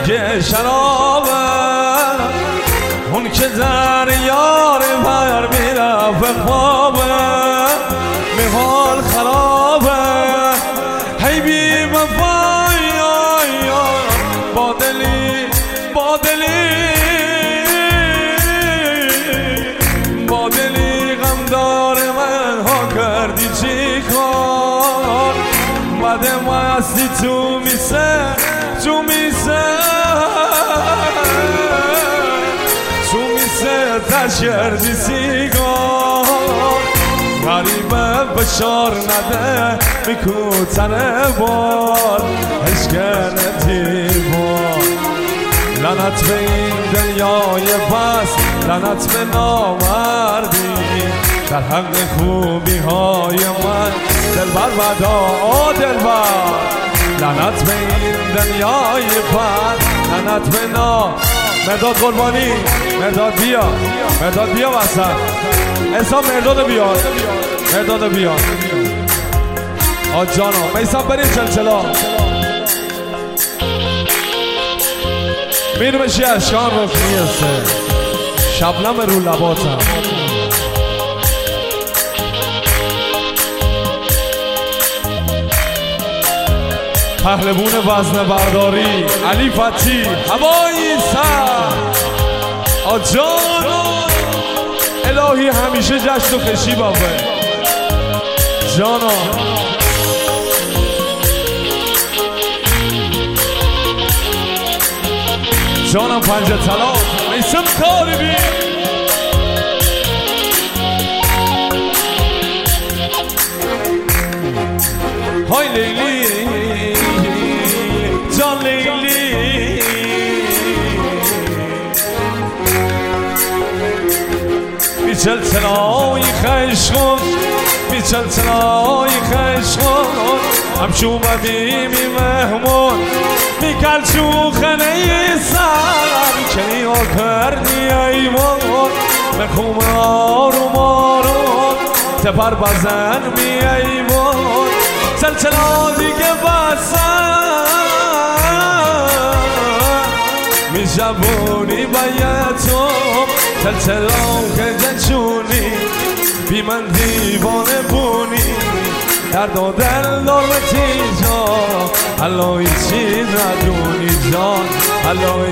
دیگه شرابه، اون که در یار بر میرفت خوابه، میحال خرابه، هی بی وفای با دلی با دلی با دلی غمدار من ها کردی چی کار، بعد مستی تو میسه تو میسه تو میسه تشکردی سیگار، غریبه بشار نده میکوتنه بار اشکنه بار، لعنت به این دنیای بس، لعنت به نامردی در حق خوبی های من دلبر بدا دلبر، لعنت به این دنیای بس، لعنت به مرداد قربانی، مرداد بیا، مرداد بیا وسط، حساب مرداد بیار، مرداد بیار آجانا میسم بریم چلچلا میرو بشی اشکان رو میرسه شبنم رو لباتم، پهلوون وزن برداری علی فتی هوایی سر آجانا، الهی همیشه جشن و خشی بابه جانا، جانم پنجه طلا میسم کاری بی های لیلی جان لیلی، میچلچلای خشخون میچلچلای خشخون، همچو اومدی می مهمون میکل چو خنه سر، که نیا کردی ایوان مخوم آروم آروم تپر بزن می ایوان، چلچلا دیگه بسن می جبونی بایتو، چلچلا که جنشونی بی من دیوانه بونی، درد و دل دار تیجا، الهی چیز ندونی جان، الهی